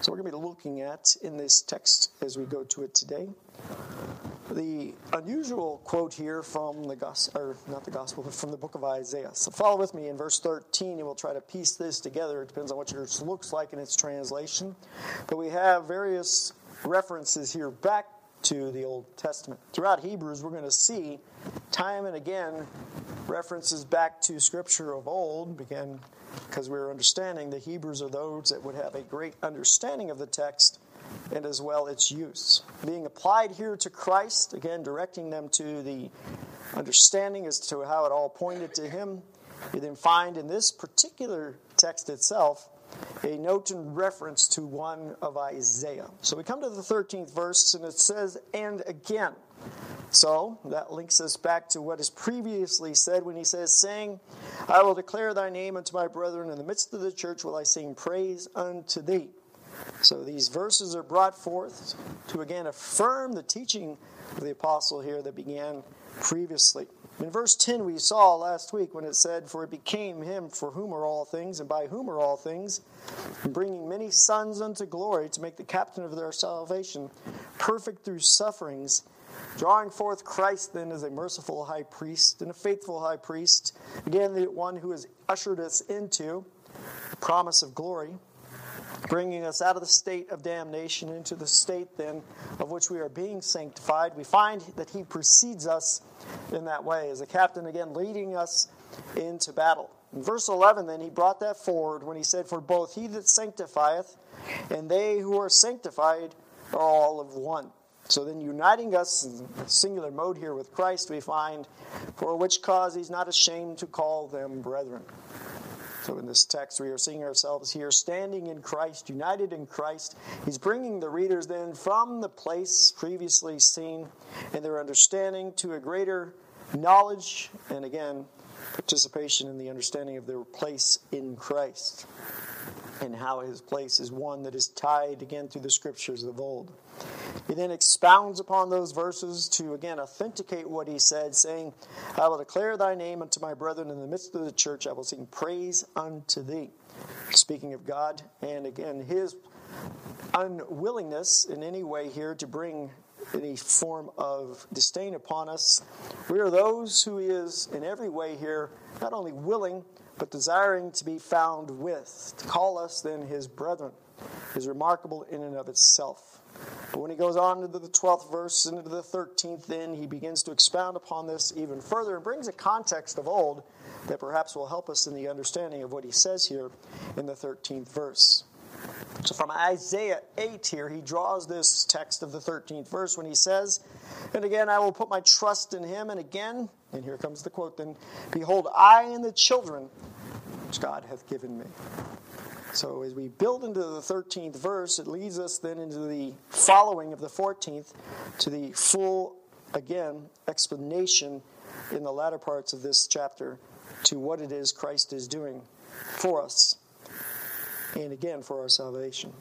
So we're going to be looking at in this text as we go to it today, the unusual quote here from the gospel, or not the gospel, but from the book of Isaiah. So follow with me in verse 13, and we'll try to piece this together. It depends on what yours looks like in its translation. But we have various references here back to the Old Testament. Throughout Hebrews, we're going to see time and again references back to Scripture of old, again, because we're understanding the Hebrews are those that would have a great understanding of the text and as well its use. Being applied here to Christ, again, directing them to the understanding as to how it all pointed to Him. You then find in this particular text itself a note in reference to one of Isaiah. So we come to the 13th verse, and it says, "And again." So that links us back to what is previously said when he says, saying, "I will declare thy name unto my brethren, in the midst of the church will I sing praise unto thee." So these verses are brought forth to again affirm the teaching of the apostle here that began previously. In verse 10 we saw last week when it said, "For it became him for whom are all things, and by whom are all things, and bringing many sons unto glory, to make the captain of their salvation perfect through sufferings, drawing forth Christ then as a merciful high priest and a faithful high priest." Again, the one who has ushered us into the promise of glory, bringing us out of the state of damnation into the state then of which we are being sanctified. We find that he precedes us in that way as a captain, again, leading us into battle. In verse 11 then, he brought that forward when he said, "For both he that sanctifieth and they who are sanctified are all of one." So then uniting us in singular mode here with Christ, we find, "For which cause he's not ashamed to call them brethren." So in this text, we are seeing ourselves here standing in Christ, united in Christ. He's bringing the readers then from the place previously seen in their understanding to a greater knowledge and again, participation in the understanding of their place in Christ and how his place is one that is tied again through the scriptures of old. He then expounds upon those verses to again authenticate what he said, saying, "I will declare thy name unto my brethren, in the midst of the church I will sing praise unto thee." Speaking of God, and again his unwillingness in any way here to bring any form of disdain upon us. We are those who he is in every way here, not only willing, but desiring to be found with. To call us then his brethren is remarkable in and of itself. But when he goes on into the 12th verse and into the 13th, then he begins to expound upon this even further and brings a context of old that perhaps will help us in the understanding of what he says here in the 13th verse. So from Isaiah 8 here, he draws this text of the 13th verse when he says, "And again I will put my trust in him, and again," and here comes the quote then, "Behold, I and the children which God hath given me." So as we build into the 13th verse, it leads us then into the following of the 14th to the full, again, explanation in the latter parts of this chapter to what it is Christ is doing for us and again for our salvation.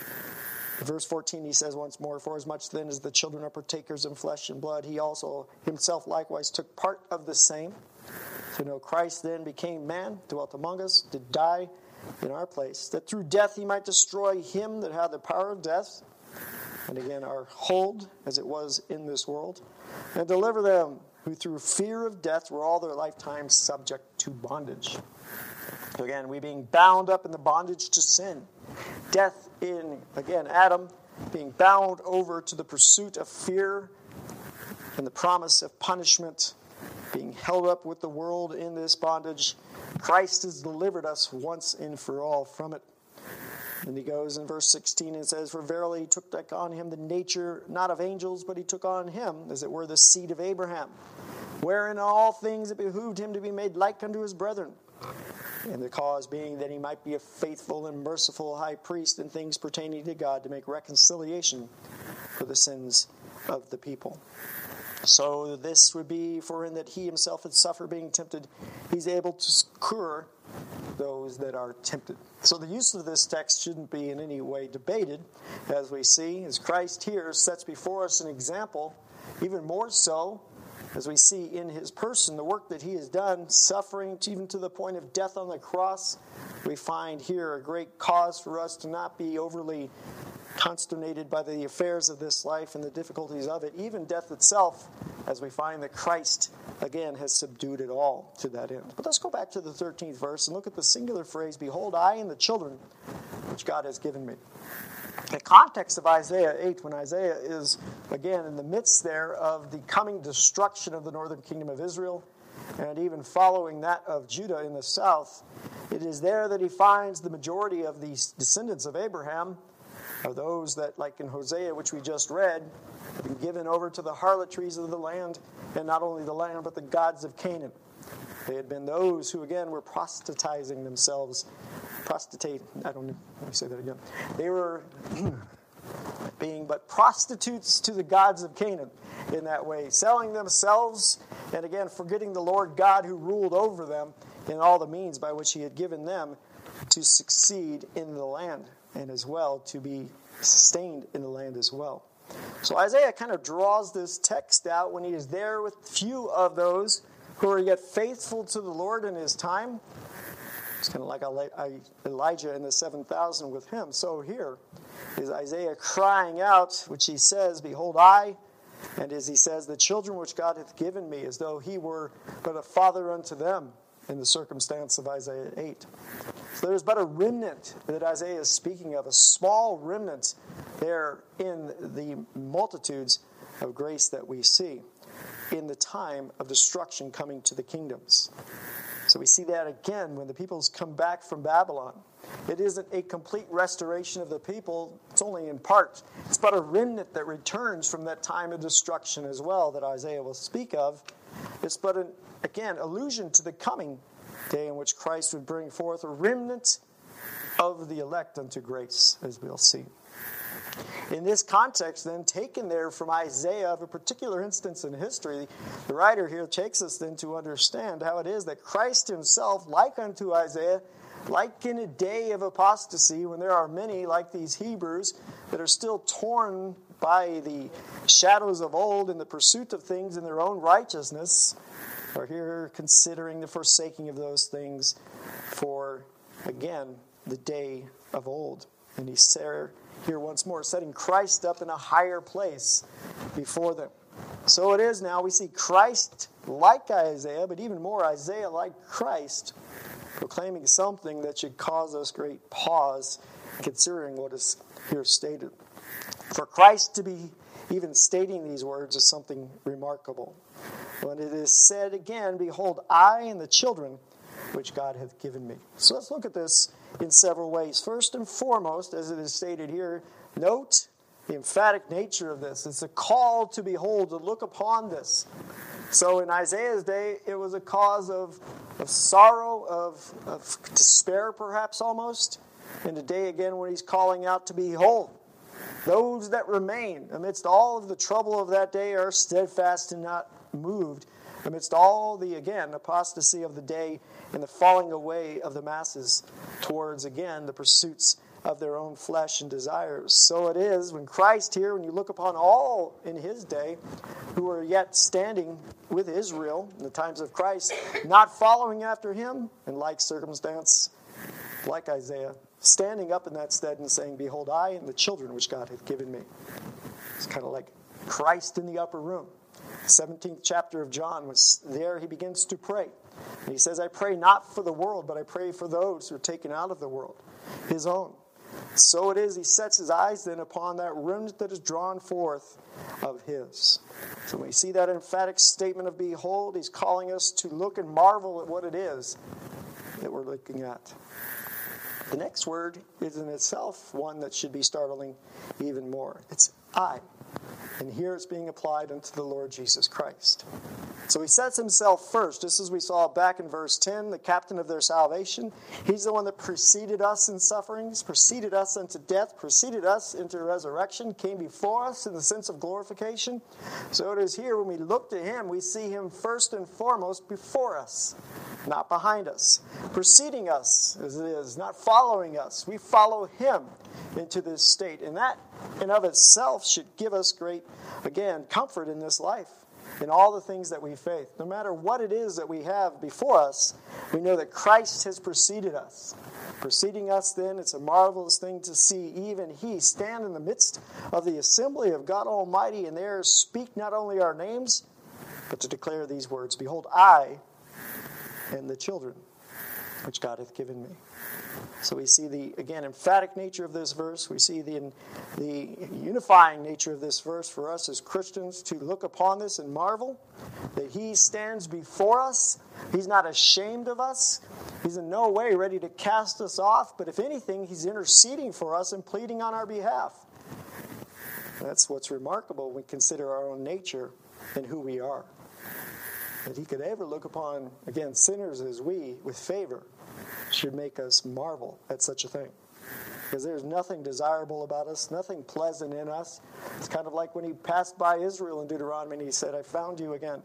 In verse 14 he says once more, "For as much then as the children are partakers in flesh and blood, he also himself likewise took part of the same. So know Christ then became man, dwelt among us, did die in our place, that through death he might destroy him that had the power of death, and again our hold as it was in this world, and deliver them who through fear of death were all their lifetime subject to bondage." So again, we being bound up in the bondage to sin, death in, again, Adam, being bound over to the pursuit of fear and the promise of punishment, being held up with the world in this bondage. Christ has delivered us once and for all from it. And he goes in verse 16 and says, "For verily he took back on him the nature not of angels, but he took on him, as it were, the seed of Abraham, wherein all things it behooved him to be made like unto his brethren. And the cause being that he might be a faithful and merciful high priest in things pertaining to God, to make reconciliation for the sins of the people." So this would be for in that he himself had suffered being tempted, he's able to succor those that are tempted. So the use of this text shouldn't be in any way debated, as we see, as Christ here sets before us an example, even more so as we see in his person, the work that he has done, suffering even to the point of death on the cross, we find here a great cause for us to not be overly consternated by the affairs of this life and the difficulties of it, even death itself, as we find that Christ, again, has subdued it all to that end. But let's go back to the 13th verse and look at the singular phrase, "Behold, I and the children which God has given me." The context of Isaiah 8, when Isaiah is, again, in the midst there of the coming destruction of the northern kingdom of Israel, and even following that of Judah in the south, it is there that he finds the majority of these descendants of Abraham are those that, like in Hosea, which we just read, have been given over to the harlotries of the land, and not only the land, but the gods of Canaan. They had been those who, again, were prostitutizing themselves. Let me say that again. They were being but prostitutes to the gods of Canaan in that way, selling themselves, and again, forgetting the Lord God who ruled over them in all the means by which he had given them to succeed in the land, and as well to be sustained in the land as well. So Isaiah kind of draws this text out when he is there with few of those who are yet faithful to the Lord in his time. It's kind of like Elijah and the 7,000 with him. So here is Isaiah crying out, which he says, "Behold, I," and as he says, "the children which God hath given me," as though he were but a father unto them in the circumstance of Isaiah 8. So there's but a remnant that Isaiah is speaking of, a small remnant there in the multitudes of grace that we see in the time of destruction coming to the kingdoms. So we see that again when the peoples come back from Babylon. It isn't a complete restoration of the people. It's only in part. It's but a remnant that returns from that time of destruction as well that Isaiah will speak of. It's but an, again, allusion to the coming day in which Christ would bring forth a remnant of the elect unto grace, as we'll see. In this context, then, taken there from Isaiah of a particular instance in history, the writer here takes us then to understand how it is that Christ himself, like unto Isaiah, like in a day of apostasy, when there are many, like these Hebrews, that are still torn by the shadows of old in the pursuit of things in their own righteousness, are here considering the forsaking of those things for, again, the day of old. And he's here once more, setting Christ up in a higher place before them. So it is now, we see Christ like Isaiah, but even more Isaiah like Christ, proclaiming something that should cause us great pause, considering what is here stated. For Christ to be even stating these words is something remarkable. When it is said again, "Behold, I and the children which God hath given me." So let's look at this in several ways. First and foremost, as it is stated here, note the emphatic nature of this. It's a call to behold, to look upon this. So in Isaiah's day, it was a cause of sorrow, of despair perhaps almost. And today again when he's calling out to behold, those that remain amidst all of the trouble of that day are steadfast and not moved, amidst all the, again, apostasy of the day and the falling away of the masses towards, again, the pursuits of their own flesh and desires. So it is when Christ here, when you look upon all in his day who are yet standing with Israel in the times of Christ, not following after him, in like circumstance, like Isaiah, standing up in that stead and saying, "Behold, I and the children which God hath given me." It's kind of like Christ in the upper room. 17th chapter of John, was there he begins to pray. And he says, "I pray not for the world, but I pray for those who are taken out of the world," his own. So it is, he sets his eyes then upon that remnant that is drawn forth of his. So when we see that emphatic statement of behold, he's calling us to look and marvel at what it is that we're looking at. The next word is in itself one that should be startling even more. It's I. And here it's being applied unto the Lord Jesus Christ. So he sets himself first, just as we saw back in verse 10, the captain of their salvation. He's the one that preceded us in sufferings, preceded us unto death, preceded us into resurrection, came before us in the sense of glorification. So it is here when we look to him, we see him first and foremost before us, not behind us. Preceding us, as it is, not following us. We follow him into this state. And that in of itself should give us great, again, comfort in this life. in all the things that we face. No matter what it is that we have before us, we know that Christ has preceded us. Preceding us then, it's a marvelous thing to see even He stand in the midst of the assembly of God Almighty and there speak not only our names, but to declare these words, Behold, I and the children which God hath given me. So we see the, again, emphatic nature of this verse. We see the unifying nature of this verse for us as Christians to look upon this and marvel that He stands before us. He's not ashamed of us. He's in no way ready to cast us off, but if anything, He's interceding for us and pleading on our behalf. That's what's remarkable when we consider our own nature and who we are. That He could ever look upon, again, sinners as we with favor should make us marvel at such a thing. Because there's nothing desirable about us, nothing pleasant in us. It's kind of like when He passed by Israel in Deuteronomy and He said, I found you again,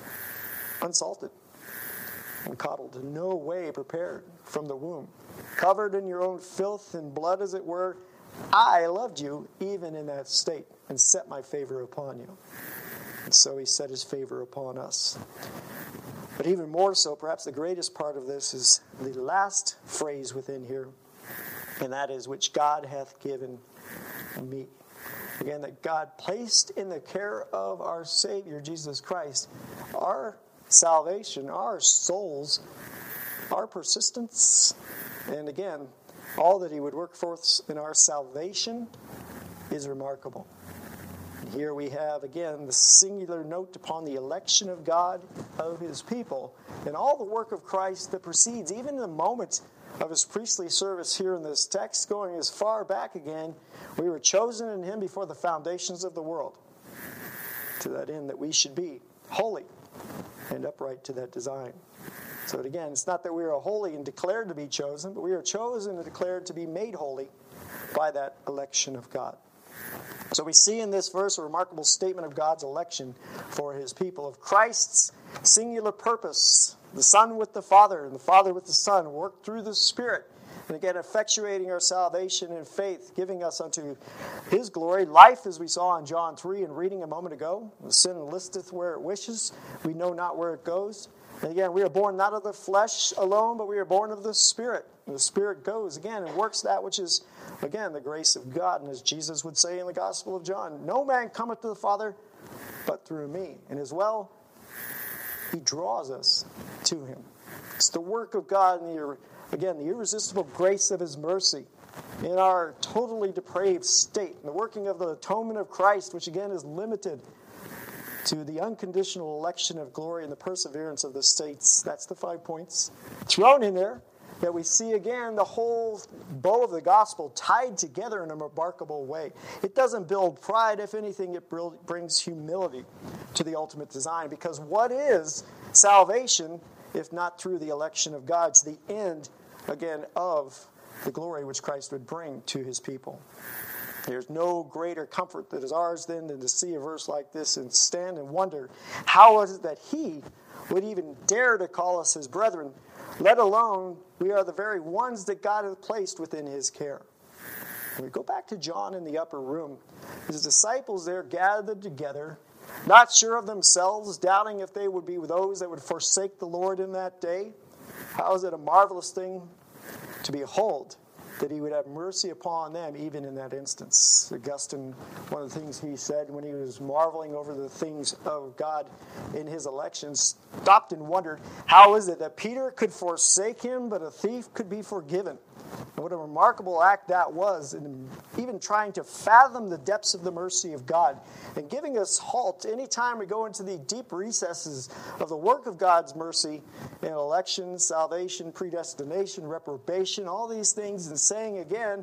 unsalted and coddled, in no way prepared from the womb, covered in your own filth and blood, as it were. I loved you even in that state and set my favor upon you. And so He set His favor upon us. But even more so, perhaps the greatest part of this is the last phrase within here, and that is, which God hath given me. Again, that God placed in the care of our Savior, Jesus Christ, our salvation, our souls, our persistence, and again, all that He would work forth in our salvation is remarkable. Here we have, again, the singular note upon the election of God of His people and all the work of Christ that precedes, even in the moment of His priestly service here in this text, going as far back again, we were chosen in Him before the foundations of the world, to that end that we should be holy and upright to that design. So again, it's not that we are holy and declared to be chosen, but we are chosen and declared to be made holy by that election of God. So we see in this verse a remarkable statement of God's election for His people, of Christ's singular purpose, the Son with the Father and the Father with the Son, worked through the Spirit, and again effectuating our salvation in faith, giving us unto His glory, life as we saw in John 3 and reading a moment ago. The sin listeth where it wishes, we know not where it goes. And again, we are born not of the flesh alone, but we are born of the Spirit. And the Spirit goes again and works that which is, again, the grace of God. And as Jesus would say in the Gospel of John, no man cometh to the Father but through me. And as well, He draws us to Him. It's the work of God and the irresistible grace of His mercy in our totally depraved state. And the working of the atonement of Christ, which again is limited to the unconditional election of glory and the perseverance of the saints. That's the 5 points thrown in there, that we see again the whole bow of the gospel tied together in a remarkable way. It doesn't build pride. If anything, it brings humility to the ultimate design. Because what is salvation if not through the election of God? It's the end, again, of the glory which Christ would bring to His people. There's no greater comfort that is ours then than to see a verse like this and stand and wonder, how is it that He would even dare to call us His brethren, let alone we are the very ones that God has placed within His care. When we go back to John in the upper room, His disciples there gathered together, not sure of themselves, doubting if they would be those that would forsake the Lord in that day. How is it a marvelous thing to behold that He would have mercy upon them even in that instance. Augustine, one of the things he said when he was marveling over the things of God in His elections, stopped and wondered, how is it that Peter could forsake Him, but a thief could be forgiven? And what a remarkable act that was, in even trying to fathom the depths of the mercy of God and giving us halt anytime we go into the deep recesses of the work of God's mercy in election, salvation, predestination, reprobation, all these things, and saying again,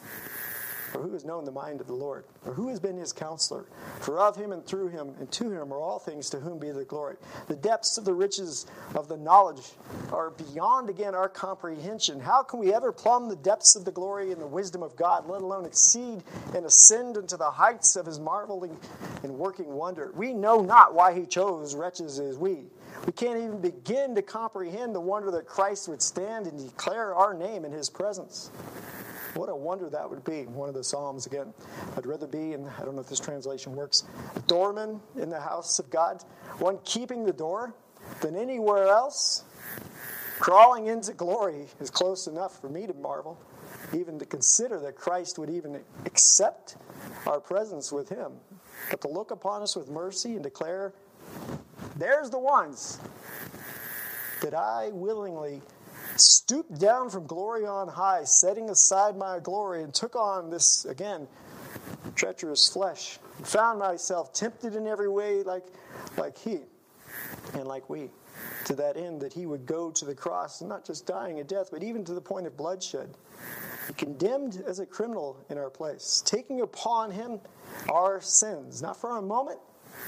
for who has known the mind of the Lord? Or who has been His counselor? For of Him and through Him and to Him are all things, to whom be the glory. The depths of the riches of the knowledge are beyond, again, our comprehension. How can we ever plumb the depths of the glory and the wisdom of God, let alone exceed and ascend into the heights of His marveling and working wonder? We know not why He chose wretches as we. We can't even begin to comprehend the wonder that Christ would stand and declare our name in His presence. What a wonder that would be. One of the Psalms again. I'd rather be, and I don't know if this translation works, a doorman in the house of God, one keeping the door, than anywhere else. Crawling into glory is close enough for me to marvel, even to consider that Christ would even accept our presence with him. But to look upon us with mercy and declare, there's the ones that I willingly stooped down from glory on high, setting aside my glory, and took on this, again, treacherous flesh. Found myself tempted in every way like he and like we, to that end that he would go to the cross, and not just dying a death, but even to the point of bloodshed. Condemned as a criminal in our place, taking upon him our sins, not for a moment,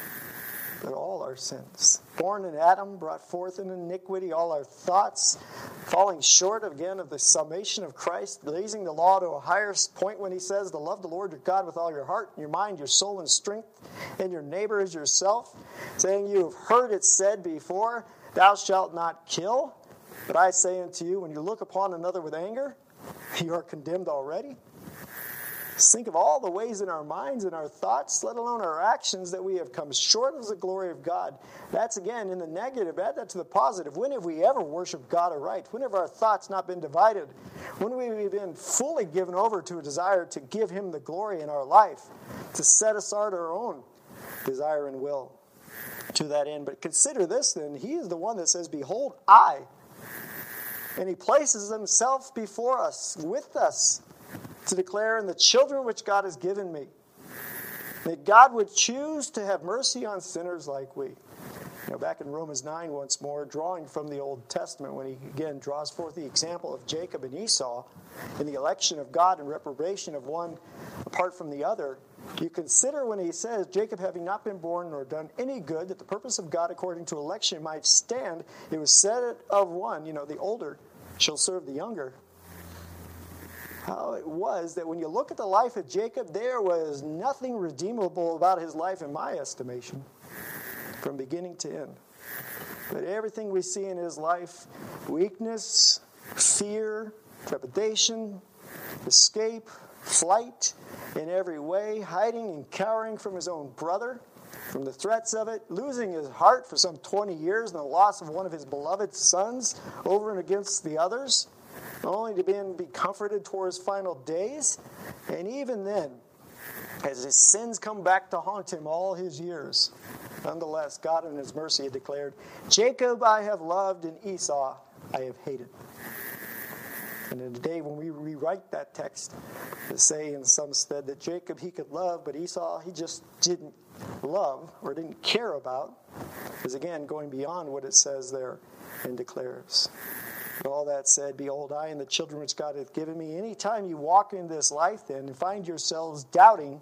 but all our sins. Born in Adam, brought forth in iniquity, all our thoughts, falling short again of the summation of Christ, raising the law to a higher point when he says to love the Lord your God with all your heart, your mind, your soul, and strength, and your neighbor as yourself, saying you have heard it said before, thou shalt not kill. But I say unto you, when you look upon another with anger, you are condemned already. Just think of all the ways in our minds and our thoughts, let alone our actions, that we have come short of the glory of God. That's, again, in the negative. Add that to the positive. When have we ever worshiped God aright? When have our thoughts not been divided? When have we been fully given over to a desire to give him the glory in our life, to set aside our own desire and will to that end? But consider this then. He is the one that says, behold, I. And he places himself before us, with us, to declare, in the children which God has given me, that God would choose to have mercy on sinners like we. Back in Romans 9 once more, drawing from the Old Testament, when he again draws forth the example of Jacob and Esau in the election of God and reprobation of one apart from the other, you consider when he says, Jacob having not been born nor done any good, that the purpose of God according to election might stand, it was said of one, the older shall serve the younger. How it was that when you look at the life of Jacob, there was nothing redeemable about his life in my estimation, from beginning to end. But everything we see in his life, weakness, fear, trepidation, escape, flight in every way, hiding and cowering from his own brother, from the threats of it, losing his heart for some 20 years and the loss of one of his beloved sons over and against the others, only to be comforted toward his final days. And even then, as his sins come back to haunt him all his years, nonetheless, God in his mercy had declared, Jacob I have loved and Esau I have hated. And in the day when we rewrite that text, to say in some stead that Jacob he could love, but Esau he just didn't love or didn't care about, is again going beyond what it says there and declares. But all that said, behold, I and the children which God hath given me. Anytime you walk in this life then and find yourselves doubting,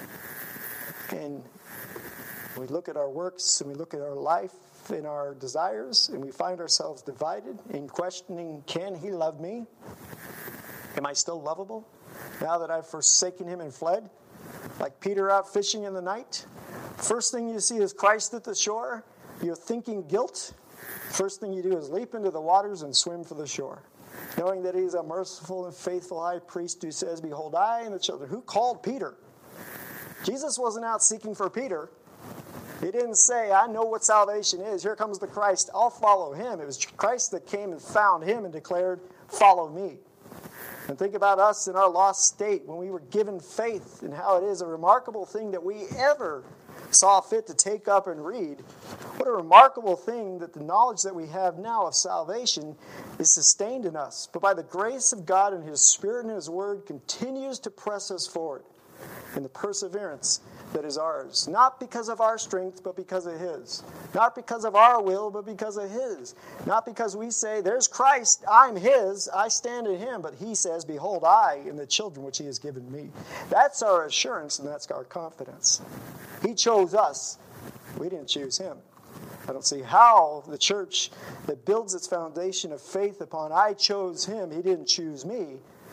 and we look at our works and we look at our life and our desires, and we find ourselves divided in questioning, can he love me? Am I still lovable now that I've forsaken him and fled? Like Peter out fishing in the night, first thing you see is Christ at the shore. You're thinking guilt. First thing you do is leap into the waters and swim for the shore, knowing that he's a merciful and faithful high priest who says, behold, I and the children. Who called Peter? Jesus wasn't out seeking for Peter. He didn't say, I know what salvation is. Here comes the Christ. I'll follow him. It was Christ that came and found him and declared, follow me. And think about us in our lost state when we were given faith, and how it is a remarkable thing that we ever saw fit to take up and read. What a remarkable thing that the knowledge that we have now of salvation is sustained in us, but by the grace of God and his Spirit and his Word continues to press us forward in the perseverance that is ours. Not because of our strength, but because of his. Not because of our will, but because of his. Not because we say, there's Christ, I'm his, I stand in him, but he says, behold, I and the children which he has given me. That's our assurance and that's our confidence. He chose us. We didn't choose him. I don't see how the church that builds its foundation of faith upon I chose him, he didn't choose me,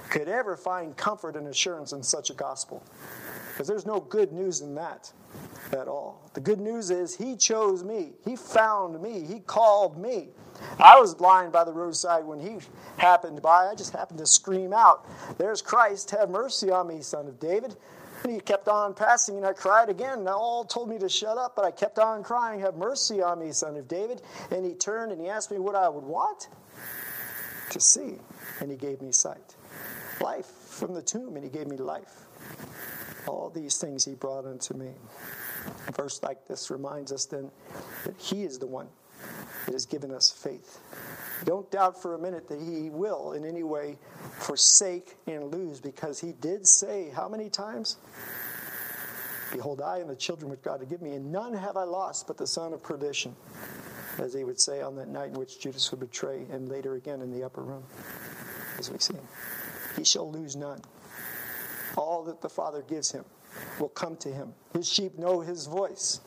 could ever find comfort and assurance in such a gospel. Because there's no good news in that at all. The good news is he chose me. He found me. He called me. I was blind by the roadside when he happened by. I just happened to scream out, "There's Christ. Have mercy on me, Son of David." And he kept on passing, and I cried again. They all told me to shut up, but I kept on crying, "Have mercy on me, Son of David." And he turned and he asked me what I would want to see. And he gave me sight. Life from the tomb, and he gave me life. All these things he brought unto me. A verse like this reminds us then that he is the one that has given us faith. Don't doubt for a minute that he will in any way forsake and lose, because he did say how many times? "Behold, I and the children which God had given me, and none have I lost but the son of perdition," as he would say on that night in which Judas would betray, and later again in the upper room, as we see. He shall lose none. All that the Father gives him will come to him. His sheep know his voice.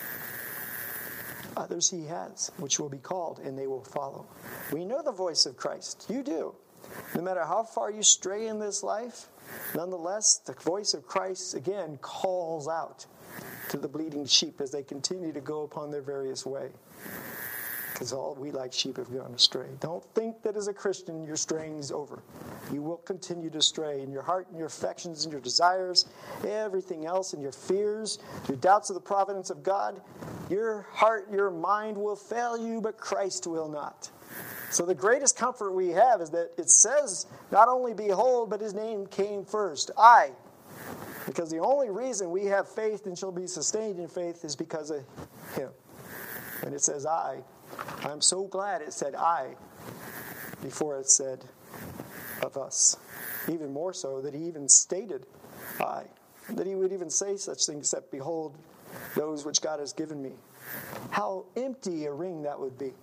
Others he has, which will be called, and they will follow. We know the voice of Christ. You do. No matter how far you stray in this life, nonetheless, the voice of Christ, again, calls out to the bleeding sheep as they continue to go upon their various way. Because all we like sheep have gone astray. Don't think that as a Christian your straying is over. You will continue to stray in your heart and your affections and your desires, everything else, and your fears, your doubts of the providence of God. Your heart, your mind will fail you, but Christ will not. So the greatest comfort we have is that it says, not only behold, but his name came first. I. Because the only reason we have faith and shall be sustained in faith is because of him. And it says I. I'm so glad it said I before it said of us. Even more so that he even stated I. That he would even say such things except, "Behold, those which God has given me." How empty a ring that would be.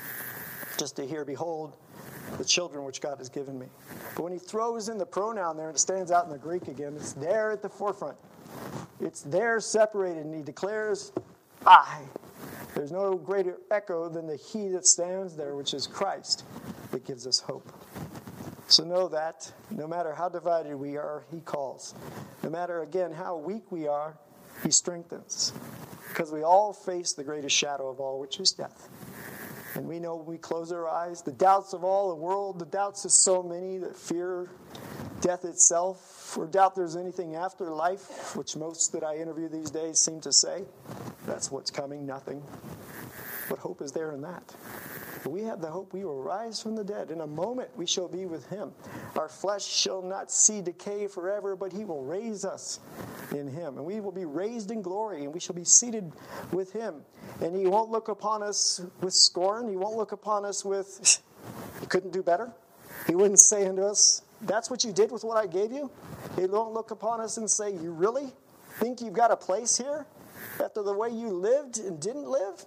Just to hear, "Behold, the children which God has given me." But when he throws in the pronoun there, and it stands out in the Greek again, it's there at the forefront. It's there separated, and he declares, I. There's no greater echo than the he that stands there, which is Christ, that gives us hope. So know that no matter how divided we are, he calls. No matter, again, how weak we are, he strengthens. Because we all face the greatest shadow of all, which is death. And we know when we close our eyes, the doubts of all the world, the doubts of so many that fear death itself, or doubt there's anything after life, which most that I interview these days seem to say. That's what's coming, nothing. What hope is there in that? But we have the hope we will rise from the dead. In a moment we shall be with him. Our flesh shall not see decay forever, but he will raise us in him. And we will be raised in glory, and we shall be seated with him. And he won't look upon us with scorn. He won't look upon us with, "You couldn't do better." He wouldn't say unto us, "That's what you did with what I gave you." He won't look upon us and say, "You really think you've got a place here after the way you lived and didn't live?"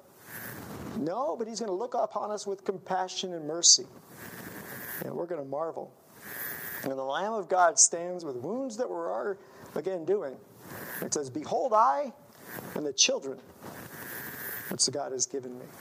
No, but he's going to look upon us with compassion and mercy. And we're going to marvel. And the Lamb of God stands with wounds that were our, again, doing. It says, "Behold, I and the children which God has given me."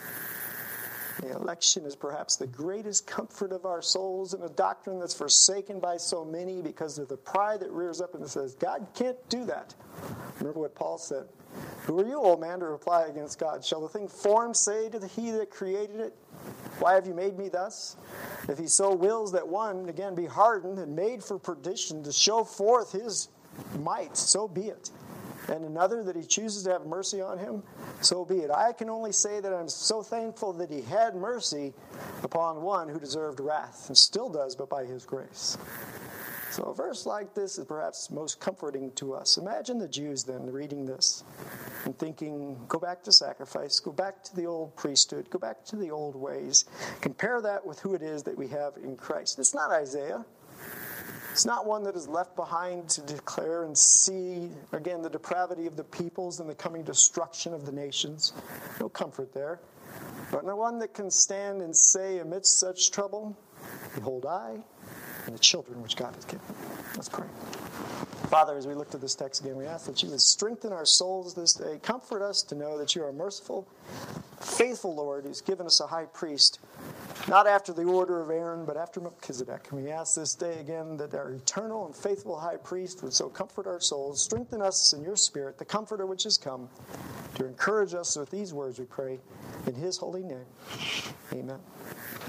The election is perhaps the greatest comfort of our souls, and a doctrine that's forsaken by so many because of the pride that rears up and says, God can't do that. Remember what Paul said. "Who are you, old man, to reply against God? Shall the thing formed say to the he that created it, Why have you made me thus? If he so wills that one, again, be hardened and made for perdition to show forth his might, so be it. And another that he chooses to have mercy on him, so be it." I can only say that I'm so thankful that he had mercy upon one who deserved wrath, and still does, but by his grace. So a verse like this is perhaps most comforting to us. Imagine the Jews then reading this and thinking, go back to sacrifice, go back to the old priesthood, go back to the old ways. Compare that with who it is that we have in Christ. It's not Isaiah. It's not one that is left behind to declare and see, again, the depravity of the peoples and the coming destruction of the nations. No comfort there. But no one that can stand and say amidst such trouble, "Behold, I and the children which God has given." Let's pray. Father, as we look to this text again, we ask that you would strengthen our souls this day. Comfort us to know that you are merciful, faithful Lord, who's given us a high priest not after the order of Aaron, but after Melchizedek. And we ask this day again that our eternal and faithful high priest would so comfort our souls, strengthen us in your spirit, the comforter which has come, to encourage us with these words, we pray, in his holy name. Amen.